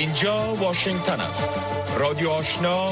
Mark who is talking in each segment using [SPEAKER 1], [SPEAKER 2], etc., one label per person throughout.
[SPEAKER 1] اینجا واشنگتن است. رادیو آشنا،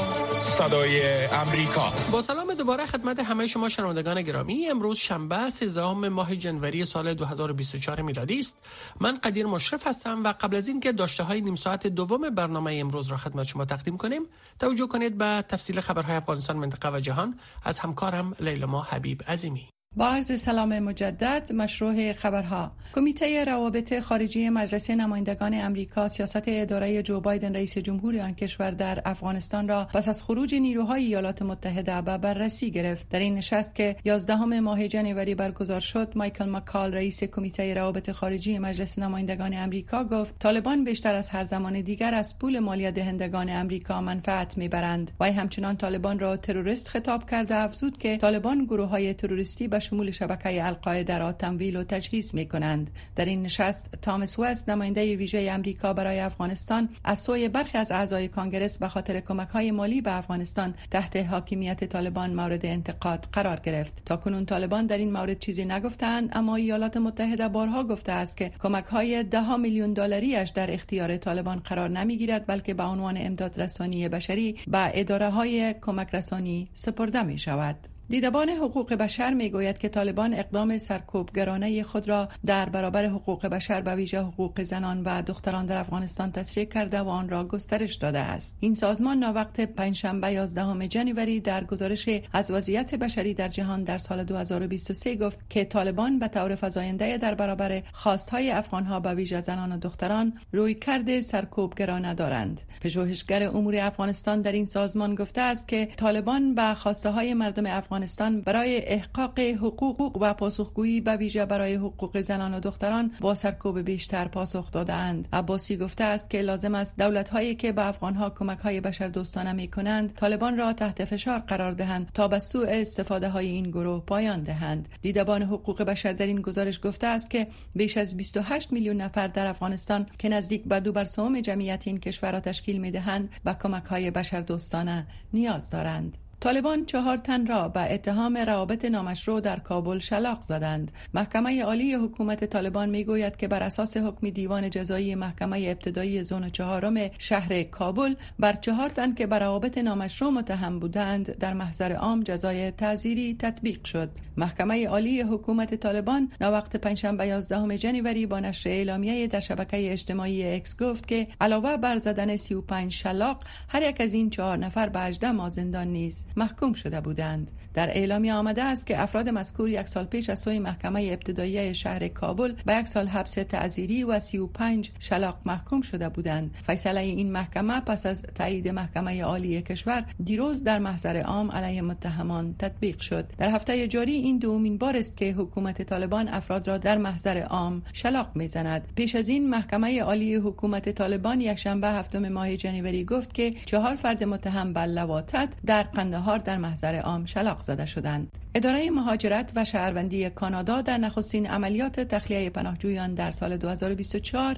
[SPEAKER 1] صدای امریکا.
[SPEAKER 2] با سلام دوباره خدمت همه شما شنوندگان گرامی. امروز شنبه 13 ماه جنوری سال 2024 میلادی است. من قدیر مشرف هستم و قبل از اینکه داشته های نیم ساعت دوم برنامه امروز را خدمت شما تقدیم کنیم، توجه کنید به تفصیل خبرهای افغانستان، منطقه و جهان از همکارم لیلما حبیب عظیمی.
[SPEAKER 3] با عرض سلام مجدد. مشروع خبرها: کمیته روابط خارجی مجلس نمایندگان امریکا سیاست اداره جو بایدن رئیس جمهور آن کشور در افغانستان را پس از خروج نیروهای ایالات متحده به بررسی گرفت. در این نشست که 11 ماه جنوری برگزار شد، مایکل مکال رئیس کمیته روابط خارجی مجلس نمایندگان امریکا گفت طالبان بیشتر از هر زمان دیگر از پول مالیات دهندگان امریکا منفعت میبرند. وی همچنان طالبان را تروریست خطاب کرده افزود که طالبان گروه‌های تروریستی به شمول شبکه القاعده را تمویل و تجهیز می‌کنند. در این نشست تامس وست نماینده ویژه آمریکا برای افغانستان از سوی برخی از اعضای کانگرس به خاطر کمک‌های مالی به افغانستان تحت حاکمیت طالبان مورد انتقاد قرار گرفت. تاکنون طالبان در این مورد چیزی نگفتند، اما ایالات متحده بارها گفته است که کمک‌های 10 میلیون دلاریش در اختیار طالبان قرار نمی‌گیرد، بلکه به عنوان امداد رسانی بشری به اداره‌های کمک رسانی سپرده می‌شود. دیدبان حقوق بشر میگوید که طالبان اقدام سرکوبگرانه خود را در برابر حقوق بشر به ویژه حقوق زنان و دختران در افغانستان تسریع کرده و آن را گسترش داده است. این سازمان ناوقت پنجشنبه 11 جنوری در گزارش از وضعیت بشری در جهان در سال 2023 گفت که طالبان به طور فزاینده در برابر خواستهای افغانها به ویژه زنان و دختران رویکرد سرکوبگرانه دارند. پژوهشگر امور افغانستان در این سازمان گفته است که طالبان به خواستهای مردم افغانستان برای احقاق حقوق و پاسخگویی به ویژه برای حقوق زنان و دختران با سرکوب بیشتر پاسخ داده‌اند. عباسی گفته است که لازم است دولت‌هایی که به افغان‌ها کمک‌های بشردوستانه می‌کنند طالبان را تحت فشار قرار دهند تا به سوء استفاده‌های این گروه پایان دهند. دیدبان حقوق بشر در این گزارش گفته است که بیش از 28 میلیون نفر در افغانستان که نزدیک به 2/3 جمعیت این کشور را تشکیل می‌دهند به کمک‌های بشردوستانه نیاز دارند. طالبان 4 تن را به اتهام روابط نامشروع در کابل شلاق زدند. محکمه عالی حکومت طالبان میگوید که بر اساس حکم دیوان جزایی محکمه ابتدایی زون 4 شهر کابل بر 4 تن که بر روابط نامشروع متهم بودند در محضر عام جزای تعزیری تطبیق شد. محکمه عالی حکومت طالبان ناوقت پنجشنبه 11 جنوری با نشر اعلامیه در شبکه اجتماعی اکس گفت که علاوه بر زدن 35 شلاق، هر یک از این 4 نفر به 18 ماه زندان نیز محکوم شده بودند. در اعلامیه آمده است که افراد مذکور 1 سال پیش از سوی محکمه ابتدایی شهر کابل به 1 سال حبس تعزیری و 35 شلاق محکوم شده بودند. فیصله این محکمه پس از تایید محکمه عالی کشور دیروز در محضر عام علیه متهمان تطبیق شد. در هفته جاری این دومین بار است که حکومت طالبان افراد را در محضر عام شلاق میزند. پیش از این محکمه عالی حکومت طالبان یکشنبه 7 ماه جنوری گفت که 4 فرد متهم به لواطت در قندهار در محضر عام شلاق زده شدند. اداره مهاجرت و شهروندی کانادا در نخستین عملیات تخلیه پناهجویان در سال 2024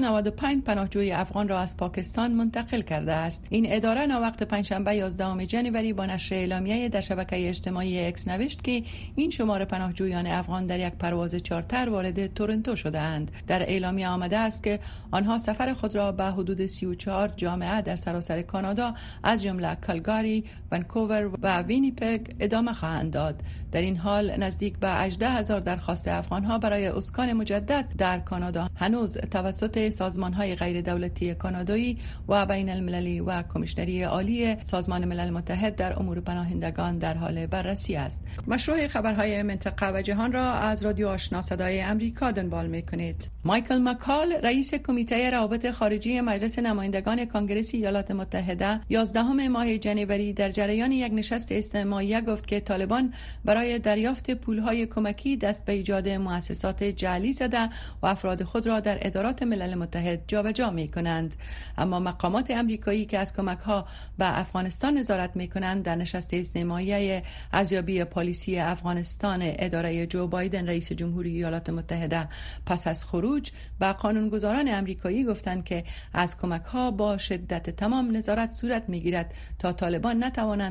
[SPEAKER 3] 295 پناهجوی افغان را از پاکستان منتقل کرده است. این اداره ناوقت پنجشنبه 11 جنوری با نشر اعلامیه در شبکه اجتماعی اکس نوشت که این شمار پناهجویان افغان در یک پرواز چارتر وارد تورنتو شده اند. در اعلامیه آمده است که آنها سفر خود را به حدود 34 جامعه در سراسر کانادا از جمله کالگاری، ونکوور و وینیپگ ادامه خواهند داد. در این حال نزدیک به 18,000 درخواست افغان‌ها برای اسکان مجدد در کانادا هنوز توسط سازمان‌های غیر دولتی کانادایی و بین المللی و کمیشنری عالی سازمان ملل متحد در امور پناهندگان در حال بررسی است. مشروع خبرهای منطقه و جهان را از رادیو آشنا صدای امریکا دنبال می‌کنید. مایکل مکال رئیس کمیته روابط خارجی مجلس نمایندگان کانگرس ایالات متحده 11 ماه جنوری در جریان یک نشست اجتماعی گفت که طالبان برای دریافت پولهای کمکی دست به ایجاد مؤسسات جعلی زده و افراد خود را در ادارات ملل متحد جابجا می‌کنند. اما مقامات آمریکایی که از کمک‌ها به افغانستان نظارت می‌کنند در نشست اجتماعی ارزیابی پالیسی افغانستان اداره جو بایدن رئیس جمهوری ایالات متحده پس از خروج به قانونگذاران آمریکایی گفتند که از کمک‌ها با شدت تمام نظارت صورت می‌گیرد تا طالبان نتوانند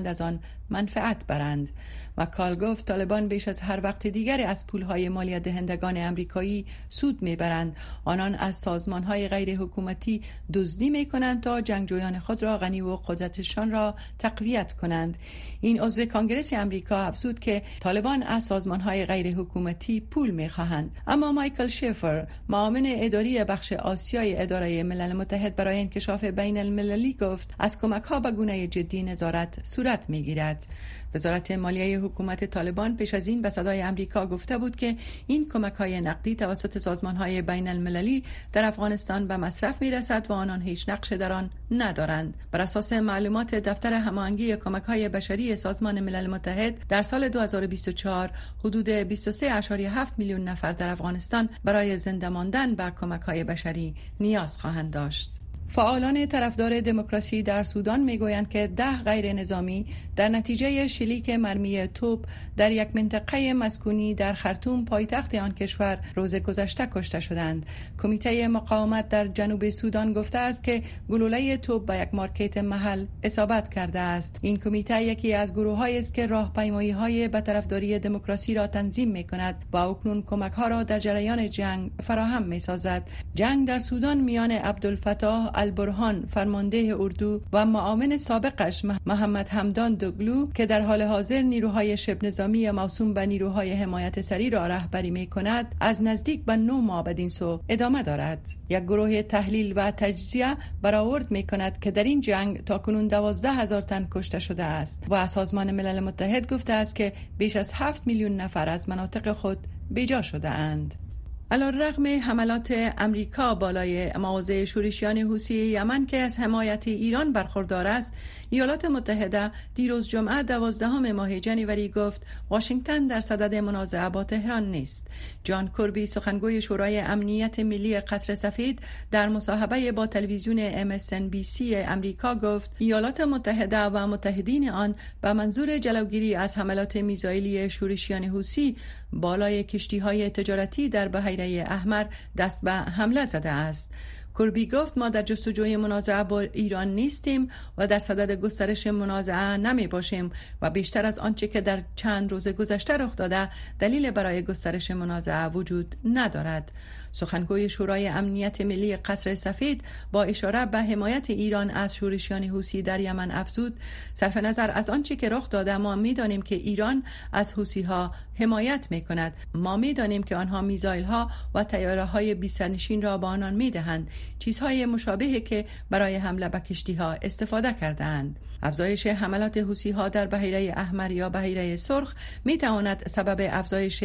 [SPEAKER 3] از آن منفعت برند. مکال گفت طالبان بیش از هر وقت دیگری از پولهای مالیات دهندگان امریکایی سود میبرند. آنان از سازمانهای غیر حکومتی دزدی میکنند تا جنگجویان خود را غنی و قدرتشان را تقویت کنند. این عضو کانگرس امریکا افزود که طالبان از سازمانهای غیر حکومتی پول میخواهند. اما مایکل شیفر، معاون اداری بخش آسیای اداره ملل متحد برای انکشاف بین المللی، گفت از کمک‌ها به گونه جدی نظارت صورت میگیرد. وزارت مالیه حکومت طالبان پیش از این به صدای امریکا گفته بود که این کمک‌های نقدی توسط سازمان‌های بین المللی در افغانستان به مصرف می‌رسد و آنان هیچ نقش در آن ندارند. بر اساس معلومات دفتر هماهنگی کمک‌های بشری سازمان ملل متحد، در سال 2024 حدود 23.7 میلیون نفر در افغانستان برای زنده ماندن به کمک‌های بشری نیاز خواهند داشت. فعالان طرفدار دموکراسی در سودان میگویند که 10 غیر نظامی در نتیجه شلیک مرمی توپ در یک منطقه مسکونی در خرطوم پایتخت آن کشور روز گذشته کشته شدند. کمیته مقاومت در جنوب سودان گفته است که گلوله توپ به یک مارکت محل اصابت کرده است. این کمیته یکی از گروه‌هایی است که راهپیمایی‌های به طرفداری دموکراسی را تنظیم می‌کند و اکنون کمک‌ها را در جریان جنگ فراهم می‌سازد. جنگ در سودان میان عبدالفتاح البرهان فرمانده اردو و معاون سابقش محمد حمدان دگلو که در حال حاضر نیروهای شبه نظامی موسوم به نیروهای حمایت سری را رهبری می‌کند، از نزدیک به 9 ماه بدین سو ادامه دارد. یک گروه تحلیل و تجزیه برآورد می‌کند که در این جنگ تاکنون 12,000 تن کشته شده است و سازمان ملل متحد گفته است که بیش از 7 میلیون نفر از مناطق خود بیجا شده اند. علی‌رغم حملات امریکا بالای مواضع شورشیان حوثی یمن که از حمایت ایران برخوردار است، ایالات متحده دیروز جمعه 12 ماه جنوری گفت واشنگتن در صدد منازعه با تهران نیست. جان کربی، سخنگوی شورای امنیت ملی قصر سفید، در مصاحبه با تلویزیون MSNBC امریکا گفت ایالات متحده و متحدین آن به منظور جلوگیری از حملات میزایلی شورشیان حوثی بالای کشتی‌های تجارتی در بحیره احمر دست به حمله زده است. کربی گفت ما در جستجوی منازعه با ایران نیستیم و در صدد گسترش منازعه نمی باشیم و بیشتر از آنچه که در چند روز گذشته رخ داده دلیل برای گسترش منازعه وجود ندارد. سخنگوی شورای امنیت ملی قصر سفید با اشاره به حمایت ایران از شورشیان حوثی در یمن افزود صرف نظر از آنچه که رخ داده ما می‌دانیم که ایران از حوثی‌ها حمایت می‌کند. ما می‌دانیم که آنها میزایل‌ها و طیاره‌های بی‌سرنشین را به آنان می‌دهند، چیزهای مشابهی که برای حمله به کشتی‌ها استفاده کردند. افزایش حملات حوثی‌ها در بحیره احمر یا بحیره سرخ می‌تواند سبب افزایش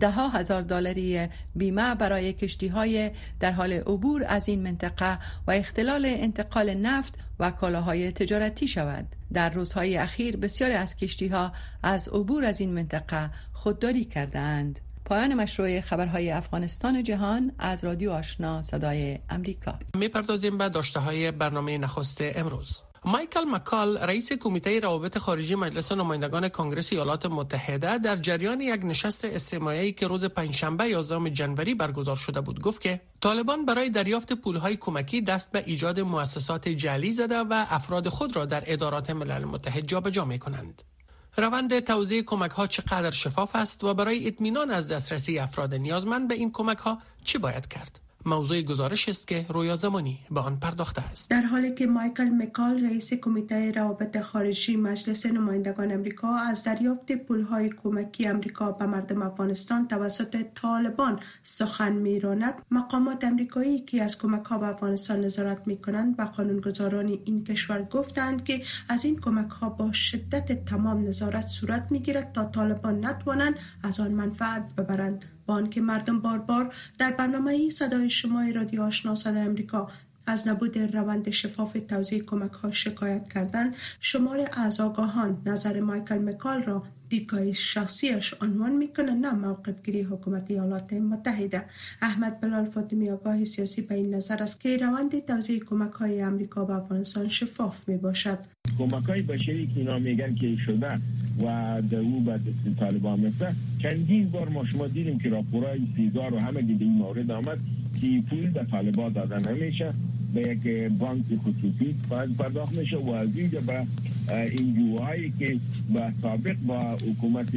[SPEAKER 3] $10,000 بیمه برای کشتی‌های در حال عبور از این منطقه و اختلال انتقال نفت و کالاهای تجارتی شود. در روزهای اخیر بسیاری از کشتی‌ها از عبور از این منطقه خودداری کردند. پایان مشروع خبرهای افغانستان و جهان از رادیو آشنا صدای امریکا.
[SPEAKER 2] می‌پردازیم به داشته‌های برنامه نخست امروز. مایکل مکال، رئیس کمیته روابط خارجی مجلس نمایندگان کنگره ایالات متحده، در جریان یک نشست استماعی که روز پنجشنبه 11 جنوری برگزار شده بود گفت که طالبان برای دریافت پولهای کمکی دست به ایجاد مؤسسات جعلی زده و افراد خود را در ادارات ملل متحد جابجا می‌کنند. روند توزیع کمک‌ها چقدر شفاف است و برای اطمینان از دسترسی افراد نیازمند به این کمک‌ها چی باید کرد؟ موضوع گزارش است که رویا زمانی به آن پرداخته است.
[SPEAKER 4] در حالی که مایکل مکال، رئیس کمیته روابط خارجی مجلس نمایندگان امریکا، از دریافت پولهای کمکی امریکا به مردم افغانستان توسط طالبان سخن می‌راند، مقامات امریکایی که از کمک‌ها به افغانستان نظارت می‌کنند و قانونگذاران این کشور گفتند که از این کمک‌ها با شدت تمام نظارت صورت می‌گیرد تا طالبان نتوانند از آن منفعت ببرند. با آنکه مردم بار در برنامه صدای شما رادیو آشنا صدای امریکا از نبود روند شفاف توزیع کمک‌ها شکایت کردند، شمار از آگاهان نظر مایکل مکال را دیدگاه شخصیش عنوان میکنه، نه موقف گیری حکومت ایالات متحده. احمد بلال فاطمی، آگاه سیاسی، به این نظر است که روند توزیع کمک‌های امریکا به افغانستان شفاف میباشد.
[SPEAKER 5] کمک‌های بشری که اینا میگن که شده و در او بعد طالبان مثلا چندین بار ما شما دیدیم که راپورای سیزار و همه دیگه این مورد آمد که پول به طالبان داده نمیشه، به یک بانک خصوصی پرداخت میشه و از اینجا به NGO-هایی که با سابق با حکومت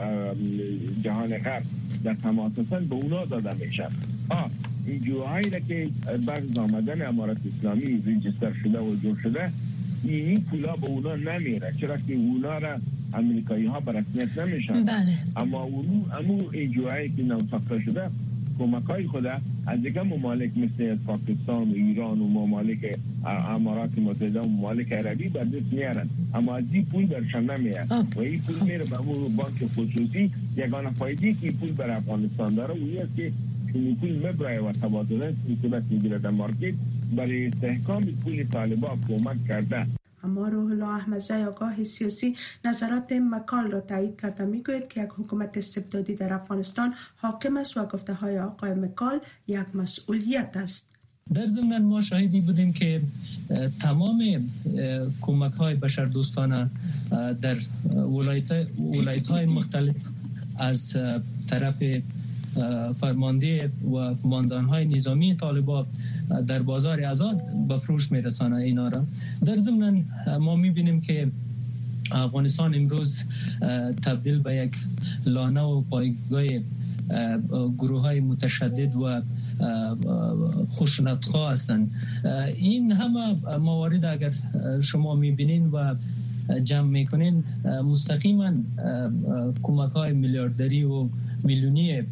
[SPEAKER 5] جهان غرب در تماس هستند به اونا داده میشه. NGO-هایی که بعد از آمدن امارت اسلامی ریجستر شده و جور شده، این پولا به اونا نمیره، چرا که اونا را امریکایی ها به رسمیت نمیشن.
[SPEAKER 6] بله.
[SPEAKER 5] اما امو NGO-هایی که نوساخته شده کمک های خود از دیگه ممالک مثل پاکستان و ایران و ممالک امارات متحده و ممالک عربی بر دست میارن، اما از این پول برشان نمیاد و این پول میره به امون بانک خصوصی. یگانه فایده که این پول بر افغانستان داره و این است که این پول مبرای و تبادله صورت میگیره در مارکت، برای استحکام پول طالبان کمک کرده.
[SPEAKER 4] اما روح الله احمدزی آگاه سیاسی نظرات مکال را تایید کرده، میگوید که یک حکومت استبدادی در افغانستان حاکم است و گفته های آقای مکال یک مسئولیت است.
[SPEAKER 6] در ضمن ما شاهدی بودیم که تمام کمک های بشردوستانه در ولایت های مختلف از طرف فرمانده و کماندان های نظامی طالبان در بازار آزاد به فروش میرسانه اینا را. در ضمن ما میبینیم که افغانستان امروز تبدیل به یک لانه و پایگاه گروه های متشدد و خشونتخواه هستند. این همه موارد اگر شما میبینین و جمع میکنین، مستقیما کمک های میلیاردری و میلیونی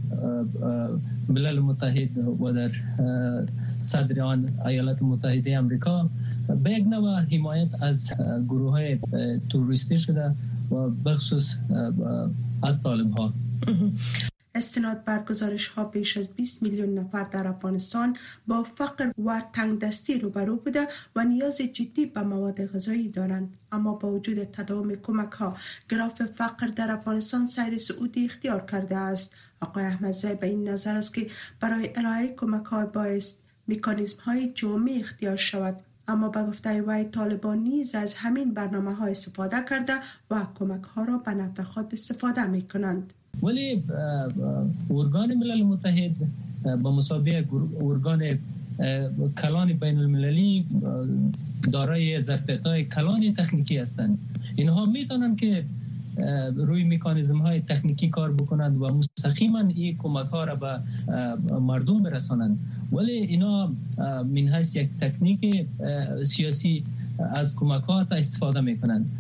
[SPEAKER 6] ملل متحد و در صدر آن ایالات متحده آمریکا به یک نوع حمایت از گروه های تروریستی شده و بخصوص از طالب ها.
[SPEAKER 4] استناد بر گزارش ها بیش از 20 میلیون نفر در افغانستان با فقر و تنگدستی روبرو بوده و نیاز جدی به مواد غذایی دارند. اما با وجود تداوم کمک ها، گراف فقر در افغانستان سیر صعودی اختیار کرده است. آقای احمدزی به این نظر است که برای ارائه کمک ها بایست مکانیزم های جامع اختیار شود. اما به گفته وی طالبان نیز از همین برنامه ها استفاده کرده و کمک ها را به نفع خود استفاده می کنند.
[SPEAKER 6] ولی ارگان ملل متحد با مسابقه ارگان کلان بین المللی دارای ظرفیت‌های کلان تکنیکی هستند. اینها میتونن که روی مکانیزم های تکنیکی کار بکنند و مستقیما این کمک ها را به مردم برسانند. ولی اینا من حیث یک تکنیک سیاسی از کمک ها تا استفاده میکنند،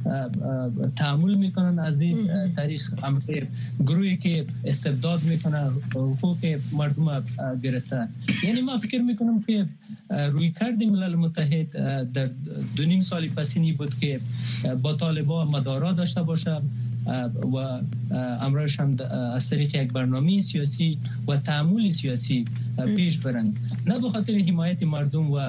[SPEAKER 6] تعامل میکنن از این طریق گروهی که استبداد میکنه حقوق مردم گرفته. یعنی ما فکر میکنم که روی کرد ملل متحد در 2.5 سال پسینی بود که با طالبان مدارا داشته باشه و امرش هم از طریق یک برنامه سیاسی و تعامل سیاسی پیش برند، نه به خاطر حمایت مردم و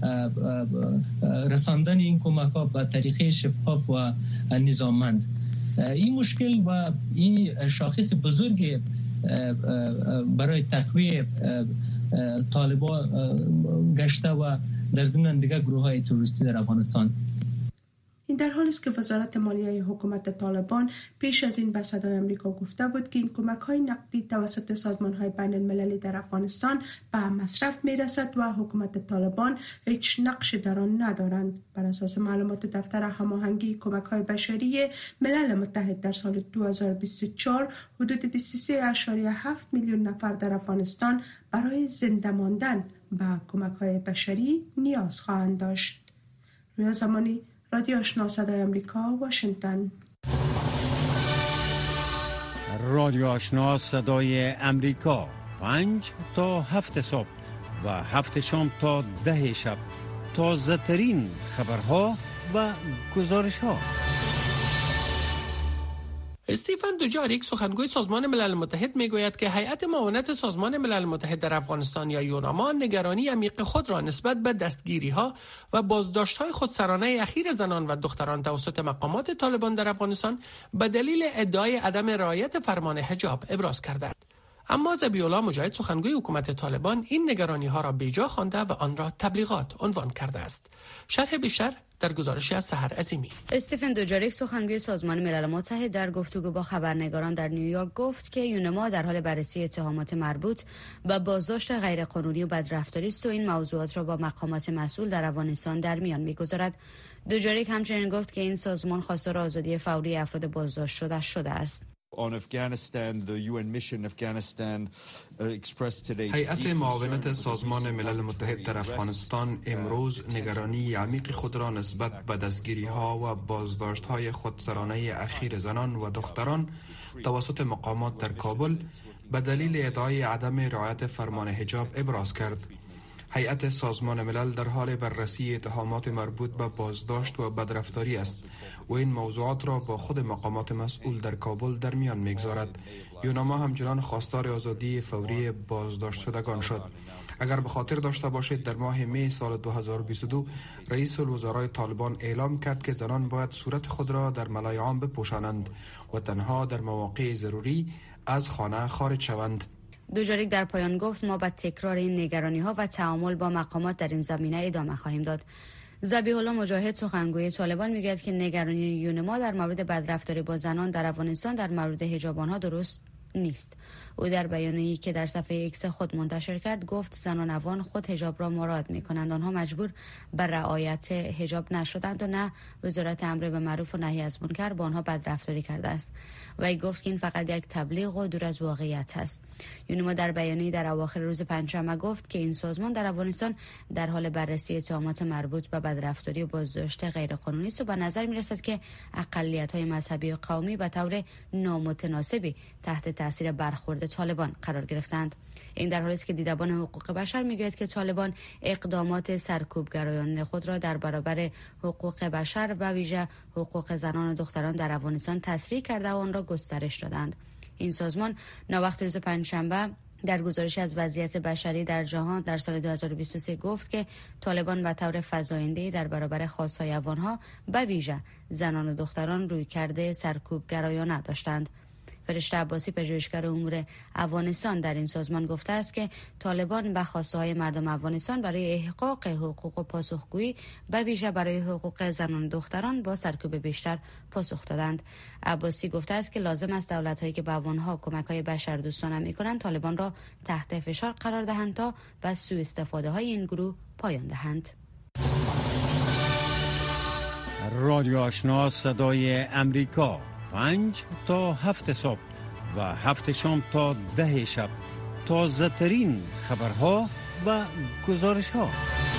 [SPEAKER 6] رساندن این کمک ها به طریقه شفاف و نظاممند. این مشکل و این شاخص بزرگ برای تقویه طالبان گشته و در ضمن دیگر گروه های تروریستی در افغانستان.
[SPEAKER 4] این در حالی است که وزارت مالیه حکومت طالبان پیش از این به صدای آمریکا گفته بود که این کمک‌های نقدی توسط سازمان‌های بین‌المللی در افغانستان به مصرف می‌رسد و حکومت طالبان هیچ نقشی در آن ندارند. بر اساس معلومات دفتر هماهنگی کمک‌های بشری ملل متحد در سال 2024 حدود 23.7 میلیون نفر در افغانستان برای زنده ماندن به کمک‌های بشری نیاز خواهند داشت. رویا زمانی، رادیو آشنا صدای آمریکا، واشنگتن.
[SPEAKER 7] رادیو آشنا صدای آمریکا 5 تا 7 صبح و 7 شام تا 10 شب، تازه ترین خبرها و گزارش ها.
[SPEAKER 2] استیفن دوجاریک سخنگوی سازمان ملل متحد میگوید که هیئت معاونت سازمان ملل متحد در افغانستان یا یوناما نگرانی عمیق خود را نسبت به دستگیری‌ها و بازداشت‌های خودسرانه اخیر زنان و دختران توسط مقامات طالبان در افغانستان به دلیل ادعای عدم رعایت فرمان حجاب ابراز کرده است. اما ذبیح‌الله مجاهد سخنگوی حکومت طالبان این نگرانی‌ها را بیجا خوانده و آن را تبلیغات عنوان کرده است. شرح بیشتر در گزارشی از سحر عظیمی.
[SPEAKER 8] استیفن دوجاریک سخنگوی سازمان ملل متحد در گفتگو با خبرنگاران در نیویورک گفت که یونما در حال بررسی اتهامات مربوط به بازداشت غیرقانونی و بدرفتاری است و این موضوعات را با مقامات مسئول در افغانستان در میان می‌گذارد. دوجاریک همچنین گفت که این سازمان خواستار آزادی فوری افراد بازداشت شده است.
[SPEAKER 9] هیئت معاونت سازمان ملل متحد در افغانستان امروز نگرانی عمیق خود را نسبت به دستگیری‌ها و بازداشت‌های خودسرانه اخیر زنان و دختران توسط مقامات در کابل به دلیل ادعای عدم رعایت فرمان حجاب ابراز کرد. هیئت سازمان ملل در حال بررسی اتهامات مربوط به بازداشت و بدرفتاری است و این موضوعات را با خود مقامات مسئول در کابل در میان میگذارد. یونما همچنان خواستار آزادی فوری بازداشت شدگان شد. اگر به خاطر داشته باشید در ماه می سال 2022 رئیس الوزرای طالبان اعلام کرد که زنان باید صورت خود را در ملای عام بپوشانند و تنها در مواقع ضروری از خانه خارج شوند.
[SPEAKER 8] دوجاریک در پایان گفت ما به تکرار این نگرانی‌ها و تعامل با مقامات در این زمینه ادامه خواهیم داد. ذبیح الله مجاهد سخنگوی طالبان میگوید که نگرانی یونما در مورد بدرفتاری با زنان در افغانستان در مورد حجاب آنها درست نیست. او در بیانیه‌ای که در صفحه ایکس خود منتشر کرد گفت زنان افغان خود حجاب را مراعات می‌کنند. آنها مجبور به رعایت حجاب نشدند و نه وزارت امر به معروف و نهی از منکر با آنها بدرفتاری کرده است. وی گفت که این فقط یک تبلیغ و دور از واقعیت است. یونما در بیانیه‌ای در اواخر روز پنجشنبه گفت که این سازمان در افغانستان در حال بررسی اتهامات مربوط به بدرفتاری و بازداشت غیرقانونی است و به نظر می‌رسد که اقلیت‌های مذهبی و قومی به طور نامتناسبی تحت تاثیر برخورد طالبان قرار گرفتند. این در حالی است که دیدبان حقوق بشر میگوید که طالبان اقدامات سرکوبگرایانه خود را در برابر حقوق بشر و ویژه حقوق زنان و دختران در افغانستان تسریع کرده و آن را گسترش دادند. این سازمان ناوقت روز پنجشنبه در گزارشی از وضعیت بشری در جهان در سال 2023 گفت که طالبان به طور فزاینده‌ای در برابر خواست‌های افغان‌ها به ویژه زنان و دختران رویکرد سرکوبگرایانه داشتند. فرشته عباسی پژوهشگر امور افغانستان در این سازمان گفته است که طالبان به خواسته‌های مردم افغانستان برای احقاق حقوق و پاسخگویی به ویژه برای حقوق زنان و دختران با سرکوب بیشتر پاسخ دادند. عباسی گفته است که لازم است دولت‌هایی که به افغان‌ها کمک‌های بشردوستانه می‌کنند طالبان را تحت فشار قرار دهند تا به سوء استفاده‌های این گروه پایان دهند.
[SPEAKER 7] رادیو آشنا صدای امریکا 5 تا 7 صبح و 7 شام تا 10 شب تازه ترین خبرها و گزارش ها.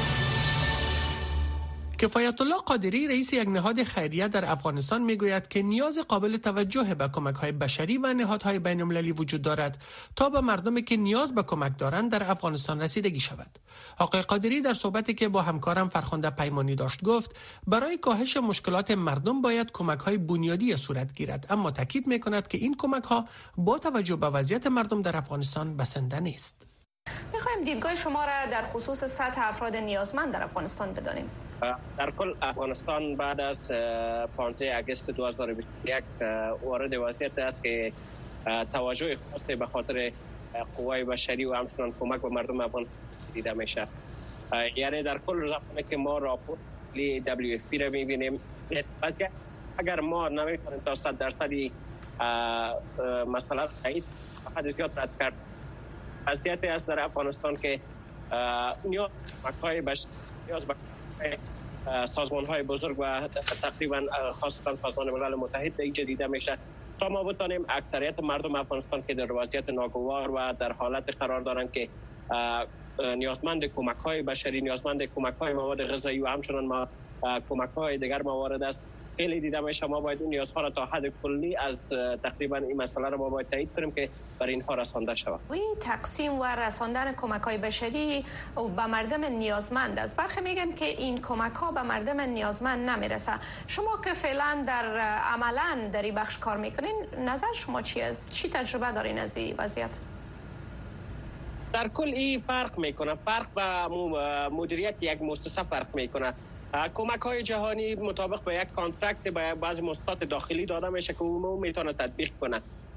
[SPEAKER 2] کفایت الله قادری رئیس یک نهاد خیریه در افغانستان میگوید که نیاز قابل توجه به کمک‌های بشری و نهادهای بین‌المللی وجود دارد تا به مردمی که نیاز به کمک دارند در افغانستان رسیدگی شود. آقای قادری در صحبتی که با همکارم فرخنده پیمانی داشت گفت برای کاهش مشکلات مردم باید کمک‌های بنیادی صورت گیرد، اما تاکید می‌کند که این کمک‌ها با توجه به وضعیت مردم در افغانستان بسنده نیست.
[SPEAKER 10] می‌خوایم دیدگاه شما را در خصوص سطح افراد نیازمند در افغانستان بدانیم.
[SPEAKER 11] در کل افغانستان بعد از 15 اگست 2021 وارد وضعیت است که توجه خاصی به خاطر قوای بشری و همچنان کمک به مردم افغان دیده میشه. یعنی در کل زمانی که ما راپورت WFP را میبینیم اگر ما نمیتونیم تا 100% مثلا تایید فقط زیاد رد کرد وضعیتی است در افغانستان که نیاز به بشری نیاز به سازمان‌های بزرگ و تقریبا خاصتا سازمان ملل متحد اینجا دیده میشه تا ما بتانیم اکثریت مردم افغانستان که در وضعیت ناگوار و در حالت قرار دارند که نیازمند کمک‌های بشری، نیازمند کمک‌های مواد غذایی و همچنان کمک‌های دیگر موارد است. خیلی دیده میشه ما باید این نیازها را تا حد کلی از تقریبا این مسئله را ما باید تایید کنیم که برای اینها رسانده شود.
[SPEAKER 10] این تقسیم و رساندن کمک‌های بشری به مردم نیازمند است. برخی میگن که این کمک‌ها به مردم نیازمند نمیرسه. شما که فعلا در عملاً در این بخش کار میکنین، نظر شما چی است؟ چی تجربه دارین از این وضعیت؟
[SPEAKER 11] در کل این فرق میکنه. فرق به مدیریت یک مؤسسه فرق میکنه. کمک‌های جهانی مطابق به یک کانترکت به بعضی مؤسسات داخلی داده میشه که او میتونه تطبیق کنه.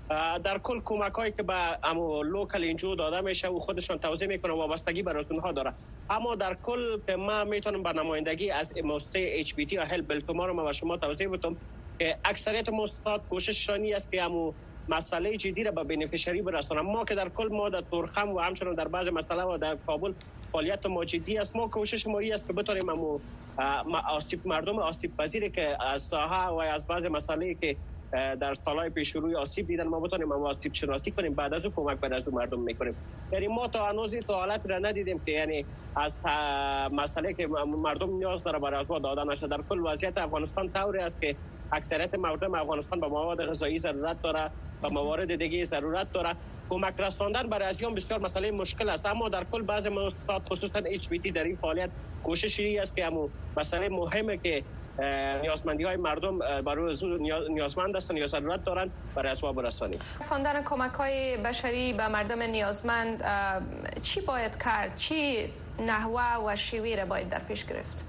[SPEAKER 11] در کل کمک هایی که به لوکال اینجو داده میشه و خودشان توضیح میکنه وابستگی بر اونها داره. اما در کل که ما میتونم به نمایندگی از موسسه HBT یا هلپ بلتمور ما و شما توضیح بدم که اکثریت مؤسسات کوشششانی است که مسئله جدی را به بینفیشری برسانند. ما که در کل ما در تورخم و همچنان در بعض مسئله و در کابل فعالیت ما جدی است. ما کوشش ما است که بتونیم مردم آسیب پذیری که از ساحه و از بعض مسائلی که در سالهای پیش روی آسیب دیدن ما بتونیم آسیب شناسی کنیم، بعد از اون کمک به از مردم میکنیم. یعنی ما تا هنوز تا حالت را ندیدیم که یعنی از مسئله که مردم نیاز داره برای از ما داده نشه. در کل وضعیت افغانستان طوری است که اکثریت مردم افغانستان به مواد غذایی ضرورت داره، به موارد دیگه ضرورت داره. کمک رساندن برای ازیان بسیار مسئله مشکل است، اما در کل بعض مؤسسات خصوصا HBT در این فعالیت کوششی است که مسئله مهمه که نیازمندی های مردم برای نیازمند هستند یا ضرورت دارند برای اسباب رسانی.
[SPEAKER 10] رساندن کمک های بشری به مردم نیازمند چی باید کرد؟ چی نحوه و شیوه را باید در پیش گرفت؟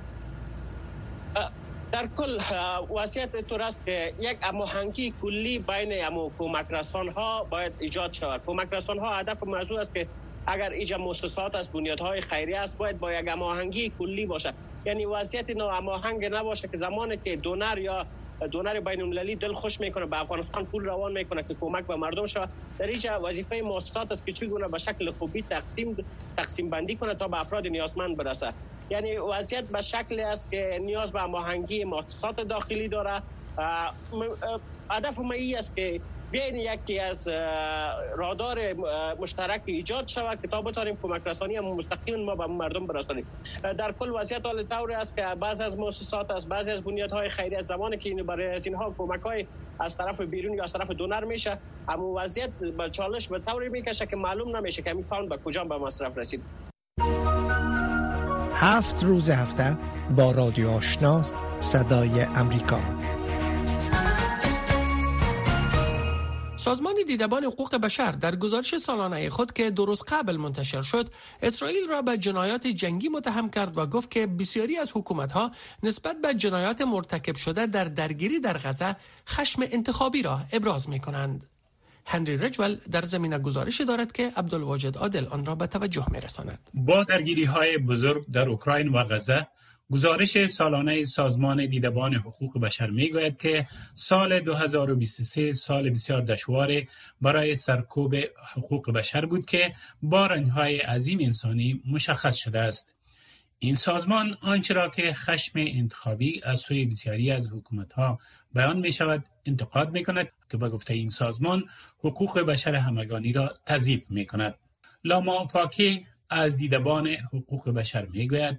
[SPEAKER 11] در کل وضعیت طور است که یک هماهنگی کلی بین کمک رسان ها باید ایجاد شود. کمک رسان ها هدف موضوع است که اگر ایجا مؤسسات است، بنیادهای خیریه است، باید با یک هماهنگی کلی باشه. یعنی وضعیت ناهماهنگ نباشه که زمانی که دونر یا دونر بین المللی دل خوش میکنه به افغانستان پول روان میکنه که کمک به مردم شود. در اینجا وظیفه مؤسسات است که چگونه به شکل خوبی تقسیم بندی کنه تا به افراد نیازمند برسه. یعنی وضعیت به شکل است که نیاز به هماهنگی مؤسسات داخلی داره. هدف ما این است که بیاین یکی از رادار مشترک ایجاد شود که تا بتوانیم کمک رسانی مستقیم ما به مردم برسانیم. در کل وضعیت حال طوری است که بعضی از مؤسسات است، بعضی از بنیادهای خیریه زمانی که برای از اینها کمک‌های از طرف بیرون یا از طرف دونر میشه، اما وضعیت به چالش به طوری میکشه که معلوم نمیشه که این فاند به کجا به مصرف رسید.
[SPEAKER 12] 7 روز هفته با رادیو آشنا صدای امریکا.
[SPEAKER 2] سازمان دیدبان حقوق بشر در گزارش سالانه خود که 2 روز قبل منتشر شد، اسرائیل را به جنایات جنگی متهم کرد و گفت که بسیاری از حکومت‌ها نسبت به جنایات مرتکب شده در درگیری در غزه خشم انتخابی را ابراز می‌کنند. هنری رجول در زمینه گزارش دارد که عبدالواجد عادل آن را به توجه می‌رساند.
[SPEAKER 13] با درگیری‌های بزرگ در اوکراین و غزه، گزارش سالانه سازمان دیدبان حقوق بشر میگوید که سال 2023 سال بسیار دشوار برای سرکوب حقوق بشر بود که با رنج‌های عظیم انسانی مشخص شده است. این سازمان آنچه را که خشم انتخابی از سوی بسیاری از حکومت‌ها بیان می‌شود انتقاد می‌کند که به گفته این سازمان حقوق بشر همگانی را تضعیف می‌کند. لاما فاکی از دیدبان حقوق بشر میگوید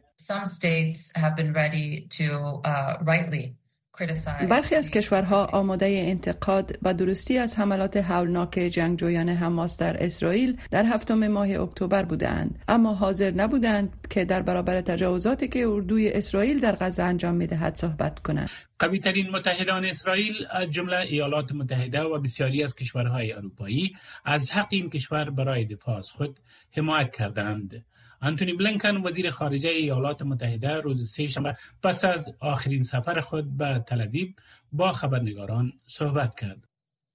[SPEAKER 3] برخی از کشورها آماده انتقاد و درستی از حملات هولناک جنگجویان حماس در اسرائیل در 7 ماه اکتبر بودند، اما حاضر نبودند که در برابر تجاوزاتی که اردوی اسرائیل در غزه انجام می‌دهد صحبت کنند.
[SPEAKER 13] قوی ترین متحدان اسرائیل از جمله ایالات متحده و بسیاری از کشورهای اروپایی از حق این کشور برای دفاع از خود حمایت کردند. آنتونی بلینکن وزیر خارجه ایالات متحده روز 3 شنبه پس از آخرین سفر خود به تل‌آویو با خبرنگاران صحبت کرد.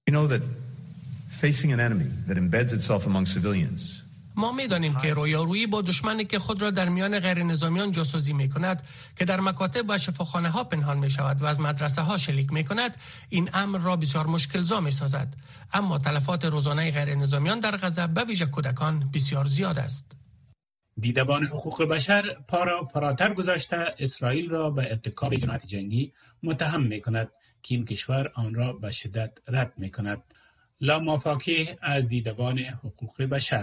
[SPEAKER 2] ما می‌دانیم که رویارویی با دشمنی که خود را در میان غیر نظامیان جاسوسی می‌کند، که در مکاتب و شفاخانه‌ها پنهان می‌شود و از مدرسه‌ها شلیک می‌کند، این امر را بسیار مشکل‌زا می‌سازد. اما تلفات روزانه غیر نظامیان در غزه به ویژه کودکان بسیار زیاد است.
[SPEAKER 13] دیدبان حقوق بشر پا را فراتر گذاشته اسرائیل را به ارتکاب جنایت جنگی متهم می‌کند که این کشور آن را به شدت رد می‌کند. لاما فاکی از دیدبان حقوق بشر: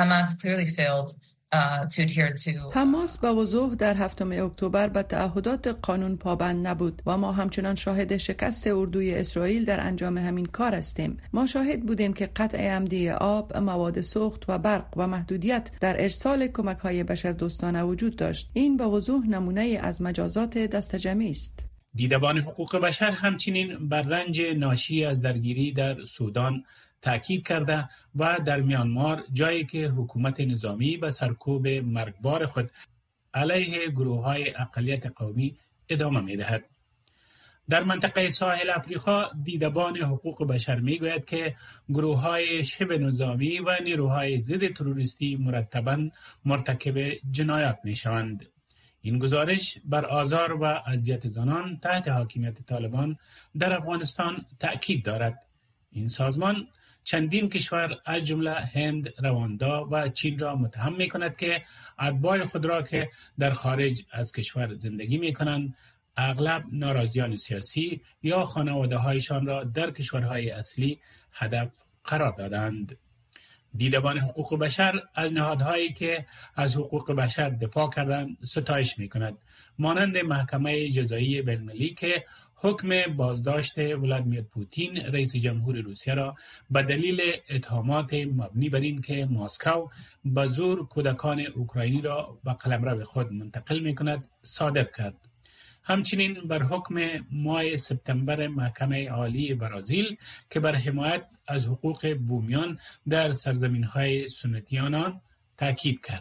[SPEAKER 3] حماس به وضوح در 7 اکتبر به تعهدات قانون پابند نبود و ما همچنان شاهد شکست اردوی اسرائیل در انجام همین کار هستیم. ما شاهد بودیم که قطع عمدی آب، مواد سوخت و برق و محدودیت در ارسال کمک‌های بشردوستانه وجود داشت. این به وضوح نمونه از مجازات دستجمعی است.
[SPEAKER 13] دیدبان حقوق بشر همچنین بر رنج ناشی از درگیری در سودان تأکید کرده و در میانمار، جایی که حکومت نظامی به سرکوب مرگبار خود علیه گروه‌های اقلیت قومی ادامه می‌دهد. در منطقه ساحل افریقا دیدبان حقوق بشر میگوید که گروه‌های شبه نظامی و نیروهای ضد تروریستی مرتباً مرتکب جنایات میشوند. این گزارش بر آزار و اذیت زنان تحت حاکمیت طالبان در افغانستان تأکید دارد. این سازمان چندین کشور از جمله هند، رواندا و چین را متهم می‌کند که اتباع خود را که در خارج از کشور زندگی می‌کنند اغلب ناراضیان سیاسی یا خانواده‌هایشان را در کشورهای اصلی هدف قرار دادند. دیدبان حقوق بشر از نهادهایی که از حقوق بشر دفاع کردند ستایش می‌کند، مانند محکمه جزایی بین‌المللی که حکم بازداشت ولادیمیر پوتین رئیس جمهور روسیه را به دلیل اتهامات مبنی بر این که مسکو به زور کودکان اوکراینی را به قلمرو خود منتقل می‌کند صادر کرد. همچنین بر حکم ماه سپتامبر محکمه عالی برازیل که بر حمایت از حقوق بومیان در سرزمین‌های سنتیان تاکید کرد.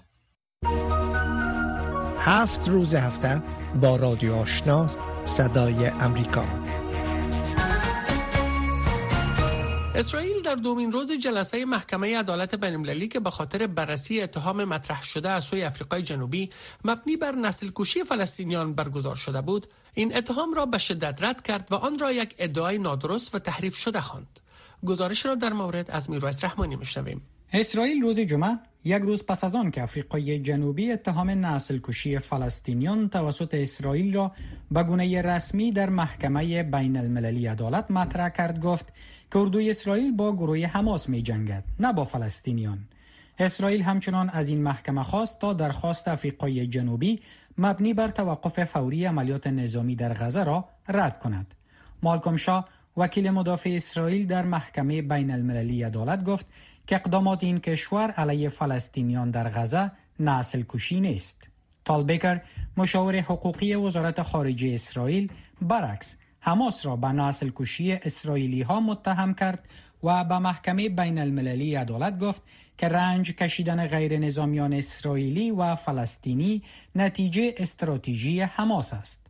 [SPEAKER 12] 7 روز هفته با رادیو آشنا صدای امریکا.
[SPEAKER 2] اسرائیل در دومین روز جلسه محکمه عدالت بین‌المللی که به خاطر بررسی اتهام مطرح شده از سوی آفریقای جنوبی مبنی بر نسل‌کشی فلسطینیان برگزار شده بود، این اتهام را به شدت رد کرد و آن را یک ادعای نادرست و تحریف شده خواند. گزارش را در مورد از میرویس رحمانی میشنویم.
[SPEAKER 14] اسرائیل روز جمعه، یک روز پس از آن که آفریقای جنوبی اتهام نسل‌کشی فلسطینیان توسط اسرائیل را به گونه رسمی در محکمه بین المللی عدالت مطرح کرد، گفت که اردوی اسرائیل با گروه حماس می جنگد، نه با فلسطینیان. اسرائیل همچنان از این محکمه خواست تا درخواست آفریقای جنوبی مبنی بر توقف فوری عملیات نظامی در غزه را رد کند. مالکوم شاه، وکیل مدافع اسرائیل در محکمه بین المللی عدالت، گفت که اقدامات این کشور علیه فلسطینیان در غزه نسل کشی نیست. تال بیکر، مشاور حقوقی وزارت خارجه اسرائیل، برعکس حماس را به نسل کشی اسرائیلی ها متهم کرد و به محکمه بین المللی عدالت گفت که رنج کشیدن غیر نظامیان اسرائیلی و فلسطینی نتیجه استراتژی حماس است.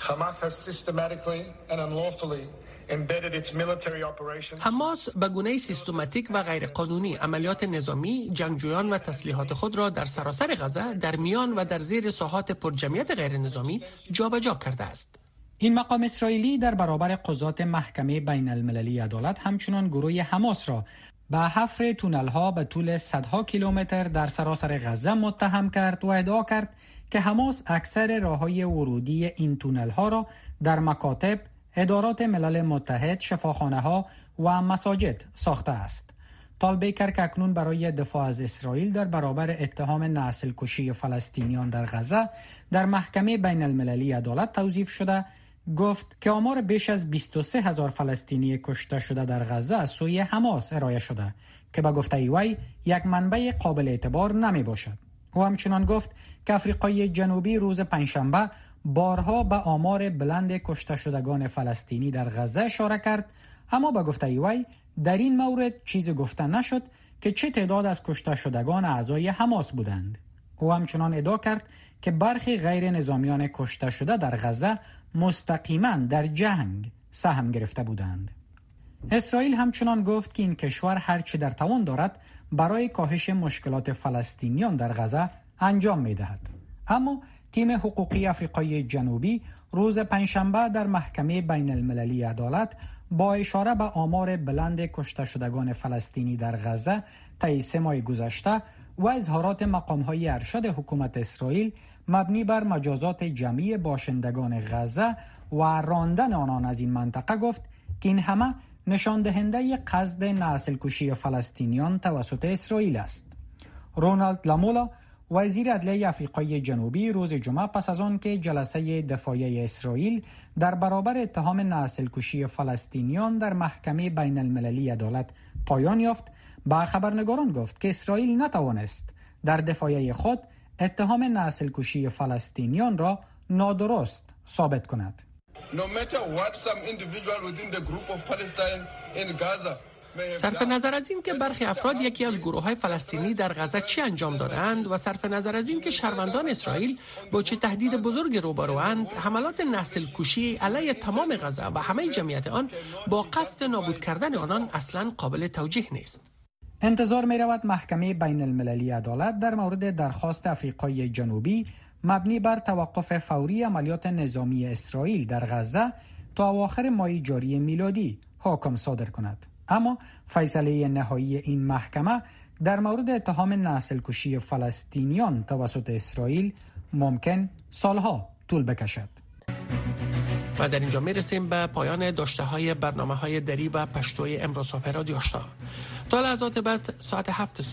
[SPEAKER 2] حماس به گونه سیستماتیک و غیرقانونی عملیات نظامی، جنگجویان و تسلیحات خود را در سراسر غزه، در میان و در زیر ساحات پرجمعیت غیر نظامی جابجا کرده است.
[SPEAKER 14] این مقام اسرائیلی در برابر قضات محکمه بین المللی عدالت همچنان گروه حماس را به حفر تونل‌ها به طول صدها کیلومتر در سراسر غزه متهم کرد و ادعا کرد که حماس اکثر راه‌های ورودی این تونل‌ها را در مکاتب، ادارات ملل متحد، شفاخانه‌ها و مساجد ساخته است. تال بیکر که اکنون برای دفاع از اسرائیل در برابر اتهام نسل کشی فلسطینیان در غزه در محکمه بین المللی عدالت توظیف شده، گفت که آمار بیش از 23,000 فلسطینی کشته شده در غزه از سوی حماس ارائه شده که به گفته وی یک منبع قابل اعتبار نمی باشد. او همچنان گفت که آفریقای جنوبی روز پنجشنبه بارها به آمار بلند کشته شدگان فلسطینی در غزه اشاره کرد، اما به گفته وی در این مورد چیزی گفته نشد که چه تعداد از کشته شدگان اعضای حماس بودند. او همچنان ادعا کرد که برخی غیر نظامیان کشته شده در غزه مستقیما در جنگ سهم گرفته بودند. اسرائیل همچنان گفت که این کشور هرچی در توان دارد برای کاهش مشکلات فلسطینیان در غزه انجام می‌دهد. اما تیم حقوقی آفریقای جنوبی روز پنجشنبه در محکمه بین المللی عدالت با اشاره به آمار بلند کشته شدگان فلسطینی در غزه طی 3 ماه گذشته و اظهارات مقام‌های ارشد حکومت اسرائیل مبنی بر مجازات جمعی باشندگان غزه و راندن آنان از این منطقه گفت که این همه نشان دهنده قصد نسل کشی فلسطینیان توسط اسرائیل است. رونالد لامولا، وزیر عدلیه آفریقای جنوبی، روز جمعه پس از آن که جلسه دفاعی اسرائیل در برابر اتهام نسل کشی فلسطینیان در محکمه بین المللی عدالت پایان یافت، با خبرنگاران گفت که اسرائیل نتوانست در دفاعی خود اتهام نسل کشی فلسطینیان را نادرست ثابت کند.
[SPEAKER 15] No matter what some individual within the group of Palestine in Gaza
[SPEAKER 2] صرف نظر از این که برخی افراد یکی از گروه‌های فلسطینی در غزه چی انجام دادند و صرف نظر از این که شهروندان اسرائیل با چه تهدید بزرگ روبروند، حملات نسل کشی علیه تمام غزه و همه جمعیت آن با قصد نابود کردن آنان اصلاً قابل توجیه نیست.
[SPEAKER 14] انتظار می رود محکمه بین المللی عدالت در مورد درخواست آفریقای جنوبی مبنی بر توقف فوری عملیات نظامی اسرائیل در غزه تا اواخر ماه جاری میلادی حکم صادر کند. اما فیصله نهایی این محکمه در مورد اتهام نسل کشی فلسطینیان توسط اسرائیل ممکن سالها طول بکشد.
[SPEAKER 2] و در اینجا میرسیم به پایان داشته‌های برنامه‌های دری و پشتوی امروز صبح رادیو آشنا. تا لحظات بعد ساعت 7